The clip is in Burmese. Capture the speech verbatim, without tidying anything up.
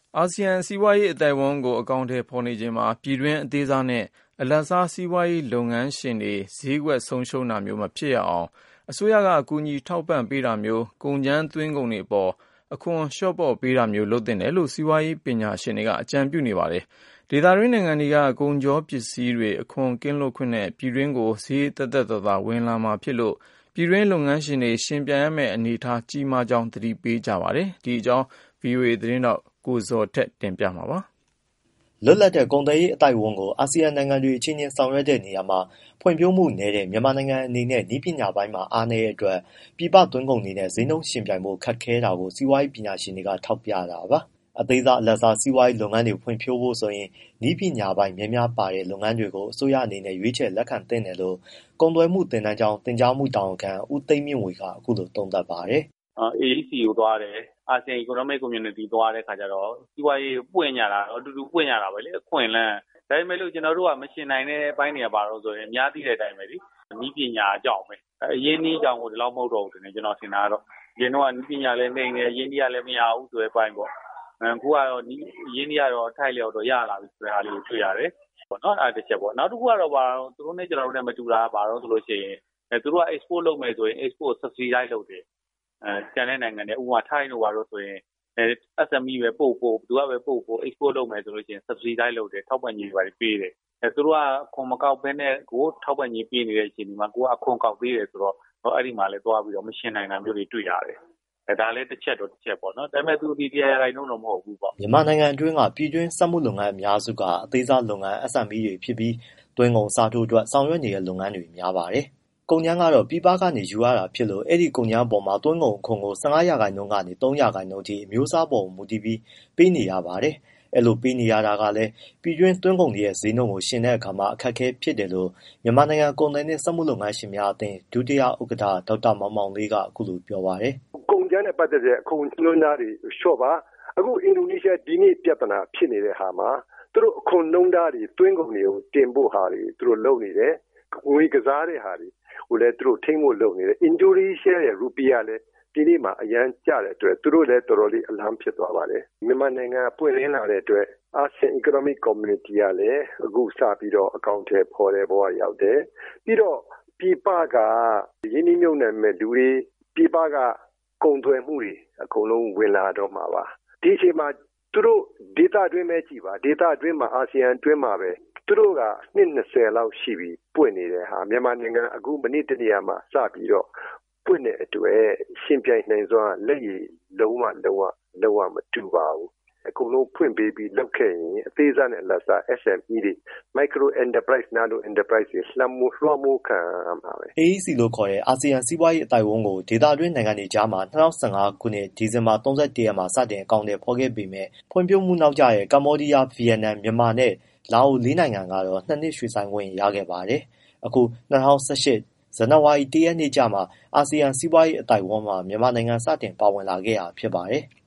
အာဆီယံစီးပွားရေးအသိုက်အဝန်းကိုအကောင်အထည်ဖော်နေချိန်မှာပြည်တွင်းအသေးစားနဲ့အလတ်စားစီးပွားရေးလုပ်ငန်းရှင်တွေဈေးကွက်ဆုံးရှုံးတာမျိုးမဖြစ်ရအောင်အစိုးရကအကူအညီထောက်ပံ့ပေးတာမျိုးကုန်ကြမ်းသွင်းကုန်တွေအပေါ်အခွန်လျှော့ပေါ့ပေးတာမျိုးလုပ်သင့်တယ်လို့စီးပွားရေးပညာရှင်တွေကအကြံပြုနေပါတယ်။ဒေသတွင်းနိုင်ငံတွေကကုန်ကြောပစ္စည်းတွေအခွန်ကင်းလွတ်ခွင့်နဲ့ပြည်တွင်းကိုဈေးသက်သက်သာသာဝင်လာမှာဖြစ်လို့ပြည်တွင်းလုပ်ငန်းရှင်တွေရှင်ပြန်ရမယ့်အနေအထားကြီးမားကြောင်းသတိပေးကြပါတယ်။ဒီအကြောင်း ဗွီအိုအေ သတင်းထောက်ကိုဇော်ထက်တင်ပြမှာပါ။လွတ်လပ်တဲ့ကုန်သွယ်ရေးအသိုက်အဝန်းကိုအာဆီယံနိုင်ငံတွေအချင်းချင်းဆောင်ရွက်တဲ့နေရာမှာဖွံ့ဖြိုးမှုနည်းတဲ့မြန်မာနိုင်ငံအနေနဲ့နည်းပညာပိုင်းမှာအားနည်းတဲ့အတွက်ပြည်ပသွင်းကုန်တွေနဲ့ဈေးနှုန်းယှဉ်ပြိုင်ဖို့ခက်ခဲတာကိုစီးပွားရေးပညာရှင်တွေကထောက်ပြတာပါ။အသေးစားအလတ်စားစီးပွားရေးလုပ်ငန်းတွေဖွံ့ဖြိုးဖို့ဆိုရင်နည်းပညာပိုင်းများများပါတဲ့လုပ်ငန်းတွေကိုအစိုးရအနေနဲ့ရွေးချယ်လက်ခံသင့်တယ်လို့ကုန်သွယ်မှုသင်တန်းကျောင်းသင်ကြားမှုတာဝန်ခံဦးသိန်းမြင့်ဝေကအခုလိုသုံးသပ်ပါတယ်။ "အေးစီကိုသွားတယ်အာဆီယံ Economic Community သွားတဲ့အခါကျတော့စီးပွားရေးပွင့်ကြတာအတူတူပွင့်ကြတာပဲလေအခွင့်အလမ်းဒါပေမဲ့လို့ကျွန်တော်တို့ကမရှင်နိုင်တဲ့အပိုင်းတွေကပါတော့ဆိုရင်အများသိတဲ့အတိုင်းပဲလေနည်းပညာအကြောင်းပဲအရင်းနှီးအကြောင်းကိုဒီလောက်မဟုတ်တော့ဘူးကျွန်တော်ထင်တာကတော့ဒီတော့နည်းပညာလည်းနှိမ့်တယ်အရင်းနှီးကလည်းမရဘူးဆိုတဲ့အပိုင်းပေါ့အခုကတော့အရင်းနှီးကတော့ထိုက်လျောက်တော့ရလာပြီဆိုတဲ့ဟာလေးကိုတွေ့ရတယ်ပေါ့နော်အဲ့ဒါတစ်ချက်ပေါ့နောက်တစ်ခုကတော့ပါတော့သူတို့နဲ့ကျွန်တော်တို့နဲ့မတူတာပါတော့ဆိုလို့ရှိရင်သူတို့က export လုပ်မယ်ဆိုရင် export subsidize လုပ်တယ်အဲကျန်တဲ့နိုင်ငံတွေဥပမာထိုင်းတို့ပါတော့ဆိုရင် S M E ပဲပို့ပို့သူကပဲပို့ပို့ export လုပ်မယ်ဆိုလို့ရှိရင် subsidize လုပ်တယ်ထောက်ပံ့ကြေးတွေပေးတယ်အဲသူတို့ကအခွန်မကောက်ဘဲနဲ့ကိုထောက်ပံ့ကြေးပေးနေတဲ့အချိန်ဒီမှာကိုကအခွန်ကောက်သေးတယ်ဆိုတော့အဲ့ဒီမှာလည်းသွားပြီးတော့မရှင်းနိုင်တာမျိုးတွေတွေ့ရတယ်အဲဒါလည်းတစ်ချက်တော့တစ်ချက်ပေါ့နော်ဒါပေမဲ့သူဒီတရားရိုင်းတော့မဟုတ်ဘူးပေါ့မြန်မာနိုင်ငံအတွင်းကပြည်တွင်းစက်မှုလုပ်ငန်းအများစုကအသေးစားလုပ်ငန်း S M E တွေဖြစ်ပြီးတွင်းကုန်စားထိုးအတွက်ဆောင်ရွက်နေတဲ့လုပ်ငန်းတွေများပါတယ်ကုန်ကြမ်းကတော့ပြည်ပကနေယူရတာဖြစ်လို့အဲ့ဒီကုန်ကြမ်းပေါ်မှာသွင်းကုန်ခွန်ကို၁၅ရာခိုင်နှုန်းကနေ၃ရာခိုင်နှုန်းထိအမျိုးအစားပေါ်မူတည်ပြီးပေးနေရပါတယ်။အဲ့လိုပေးနေရတာကလည်းပြည်တွင်းသွင်းကုန်တွေရဲ့ဈေးနှုန်းကိုရှင်တဲ့အခါမှာအခက်အခဲဖြစ်တယ်လို့မြန်မာနိုင်ငံကုန်သည်နဲ့စက်မှုလုပ်ငန်းရှင်များအသင်းဒုတိယဥက္ကဋ္ဌဒေါက်တာမောင်မောင်လေးကအခုလိုပြောပါတယ်။ကုန်ကြမ်းနဲ့ပတ်သက်တဲ့အခွန်နှုန်းသားတွေလျှော့ပါအခုအင်ဒိုနီးရှားဒီနေ့ပြဿနာဖြစ်နေတဲ့ဟာမှာသူတို့အခွန်နှုန်းသားတွေသွင်းကုန်တွေကိုတင်ဖို့ဟာတွေသူတို့လုပ်နေတယ်ငွေကစားတဲ့ဟာတွေဟိုလည်းသူတို့ထိမ့်ဖို့လုပ်နေတယ်အင်ဒိုနီးရှားရဲ့ရူပီယာလည်းဒီနေ့မှာအရန်ကျတဲ့အတွက်သူတို့လည်းတော်တော်လေးအလံဖြစ်သွားပါတယ်မြန်မာနိုင်ငံပွင့်လင်းလာတဲ့အတွက် ASEAN Economic Community ကလည်းအခုစပြီးတော့အကောင့်ထဲပေါ်တဲ့ဘဝရောက်တယ်ပြီးတော့ပြည်ပကရင်းနှီးမြှုပ်နှံမဲ့လူတွေပြည်ပကကုန်သွယ်မှုတွေအကုန်လုံးဝင်လာတော့မှာပါဒီအချိန်မှာသူတို့ဒေတာတွင်းပဲကြည်ပါဒေတာတွင်းမှာအာဆီယံတွင်းမှာပဲသူတို့ကနှစ်၂၀လောက်ရှိပြီပွင့်နေတဲ့ဟာမြန်မာနိုင်ငံအခုမနေ့တနေ့မှာစပြီးတော့ပွင့်တဲ့အတွက်ရှင်ပြိုင်နိုင်စွာလက်ရည်လုံးဝလုံးဝလုံးဝမတူပါဘူးအကုန်လုံးဖွင့်ပေးပြီးလောက်ခဲ့ရင်အသေးစားနဲ့အလတ်စား S M E တွေ Micro Enterprise Nano Enterprise တွေလှမ်းမိုးလွှမ်းမိုးခံမှာပဲ A E C လို့ခေါ်တဲ့အာဆီယံစီးပွားရေးအသိုက်အဝန်းကိုဒေသတွင်းနိုင်ငံတွေကြားမှာ၂၀၁၅ခုနှစ်ဒီဇင်ဘာ၃၁ရက်မှာစတင်အကောင်အထည်ဖော်ခဲ့ပေမဲ့ဖွံ့ဖြိုးမှုနောက်ကျတဲ့ကမ္ဘောဒီးယား၊ဗီယက်နမ်၊မြန်မာနဲ့လာအိုလေးနိုင်ငံကတော့နှစ်နှစ်ရွှေ့ဆိုင်းခွင့်ရခဲ့ပါတယ်။အခု၂၀၁၈ဇန်နဝါရီ၁ရက်နေ့ကျမှအာဆီယံစီးပွားရေးအသိုက်အဝန်းမှာမြန်မာနိုင်ငံစတင်ပါဝင်လာခဲ့တာဖြစ်ပါတယ်။